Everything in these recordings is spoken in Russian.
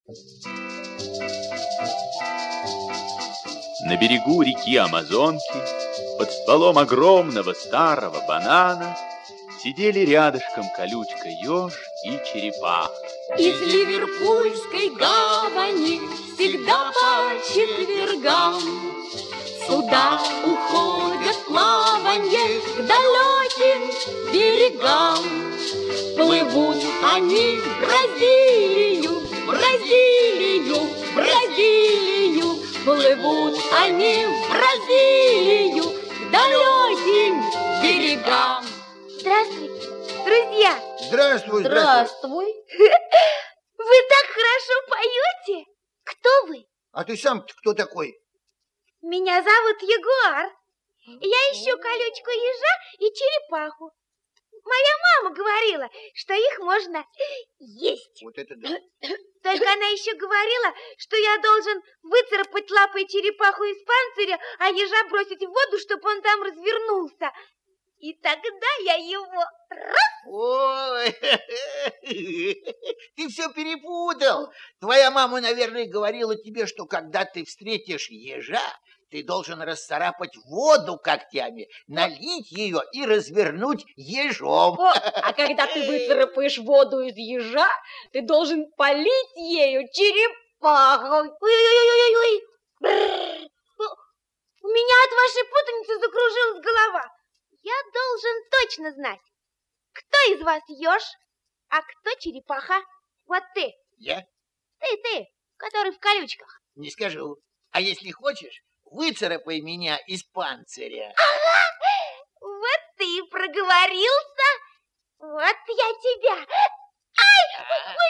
На берегу реки Амазонки, под стволом огромного старого банана, сидели рядышком колючка-еж и черепаха. Из Ливерпульской гавани всегда по четвергам суда уходят в плаванье к далеким берегам. Плывут они в Бразилию, в Бразилию, в Бразилию. Плывут они в Бразилию к далеким берегам. Здравствуйте, друзья! Здравствуй, Здравствуй. Вы так хорошо поете! Кто вы? А ты сам-то кто такой? Меня зовут Ягуар. Я ищу колючку-ежа и черепаху. Моя мама говорила, что их можно есть. Вот это да. Только она еще говорила, что я должен выцарапать лапой черепаху из панциря, а ежа бросить в воду, чтобы он там развернулся. И тогда я его раз. Ой, ты все перепутал. Твоя мама, наверное, говорила тебе, что когда ты встретишь ежа, ты должен расцарапать воду когтями, налить ее и развернуть ежом. А когда ты выцарапаешь воду из ежа, ты должен полить ею черепаху. Ой-ой-ой-ой-ой. У меня от вашей путаницы закружилась голова. Я должен точно знать, кто из вас еж, а кто черепаха. Вот ты. Я? Ты, который в колючках. Не скажу. А если хочешь, выцарапай меня из панциря. Ага, вот ты и проговорился. Вот я тебя. Ай!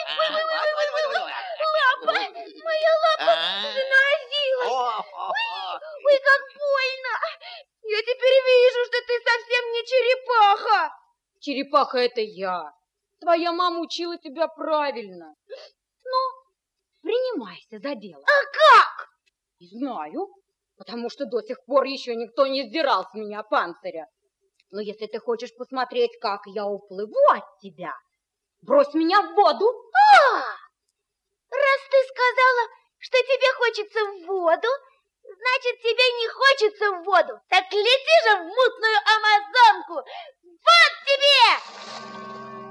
Лапа! Моя лапа занозилась. Ой, как больно. Я теперь вижу, что ты совсем не черепаха. Черепаха — это я. Твоя мама учила тебя правильно. Ну, принимайся за дело. А как? Не знаю, потому что до сих пор еще никто не сдирал с меня панциря. Но если ты хочешь посмотреть, как я уплыву от тебя, брось меня в воду. Раз ты сказала, что тебе хочется в воду, значит, тебе не хочется в воду. Так лети же в мутную Амазонку. Вот тебе!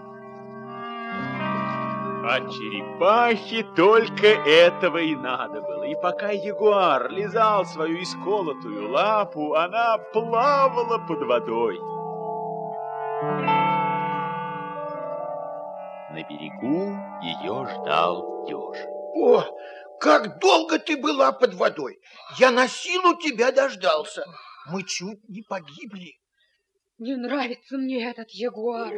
А черепахе только этого и надо было. И пока ягуар лизал свою исколотую лапу, она плавала под водой. На берегу ее ждал еж. О, как долго ты была под водой! Я на силу тебя дождался. Мы чуть не погибли. Не нравится мне этот ягуар.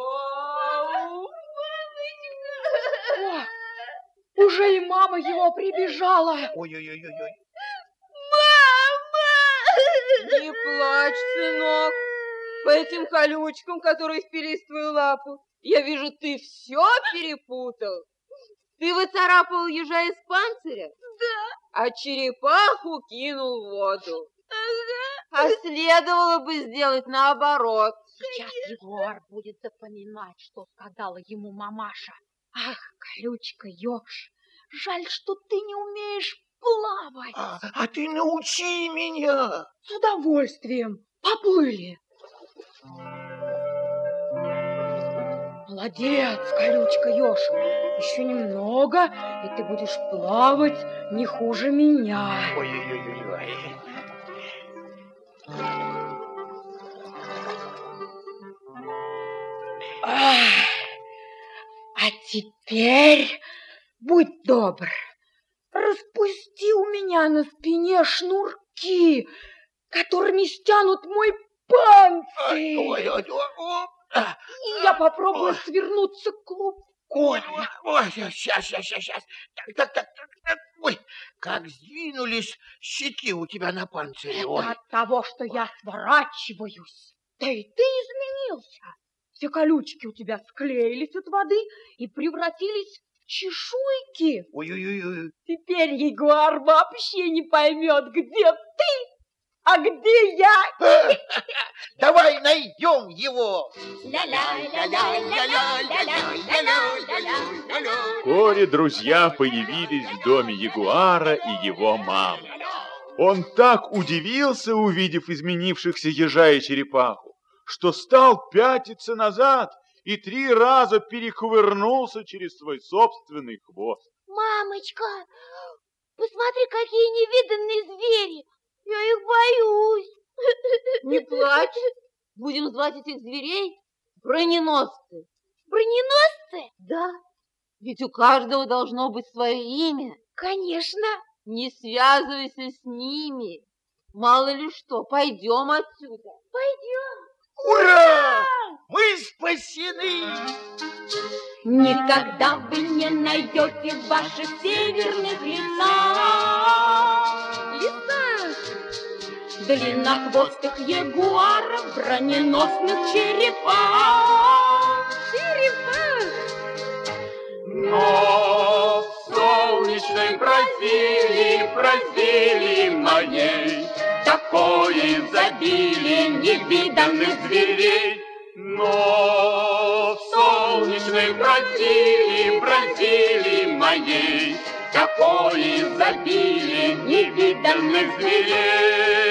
О, уже и мама его прибежала. Ой-ой-ой-ой. Мама! Не плачь, сынок. По этим колючкам, которые впились в твою лапу, я вижу, ты все перепутал. Ты выцарапал ежа из панциря? Да. А черепаху кинул в воду. Ага. А следовало бы сделать наоборот. Сейчас Егор будет запоминать, что сказала ему мамаша. Ах, колючка-еж, жаль, что ты не умеешь плавать. А ты научи меня. С удовольствием. Поплыли. Молодец, колючка-еж. Еще немного, и ты будешь плавать не хуже меня. Ой-ой-ой-ой. А теперь будь добр, распусти у меня на спине шнурки, которыми стянут мой панцирь. Ой-ой-ой. И я попробую свернуться клубком. Ой, сейчас. Так. Ой, как сдвинулись щеки у тебя на панцире. Это от того, что я сворачиваюсь. Да и ты изменился. Все колючки у тебя склеились от воды и превратились в чешуйки. Ой-ой-ой. Теперь ягуар вообще не поймет, где ты, А где я? Давай найдем его. Вскоре друзья появились в доме ягуара и его мамы. Он так удивился, увидев изменившихся ежа и черепаху, что стал пятиться назад и 3 раза перекувырнулся через свой собственный хвост. Мамочка, посмотри, какие невиданные звери. Я их боюсь. Не плачь. Будем звать этих зверей броненосцы. Броненосцы? Да, ведь у каждого должно быть свое имя. Конечно. Не связывайся с ними. Мало ли что, пойдем отсюда. Пойдем. Ура! Мы спасены! Никогда вы не найдете в ваших северных лесах длиннохвостых ягуаров, броненосных черепах. Но в солнечной Бразилии моей такое изобилие невиданных зверей. Но в солнечной Бразилии моей такое изобилие невиданных зверей.